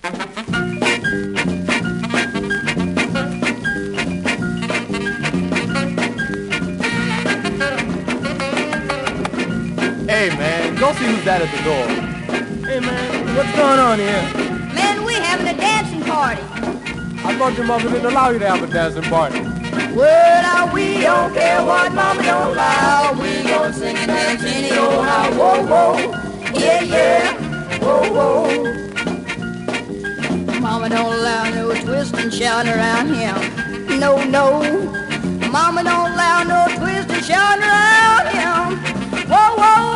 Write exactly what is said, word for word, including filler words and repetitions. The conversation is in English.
Hey, man, go see who's that at the door. Hey, man, what's going on here? Man, we having a dancing party. I thought your mother didn't allow you to have a dancing party. Well, now we don't care what mama don't allow. We gon' sing and dance anyhow. How, whoa, whoa, yeah, yeah, whoa, whoa. Mama don't allow no twist and shouting around here. No, no. Mama don't allow no twist and shouting around here. Whoa, whoa.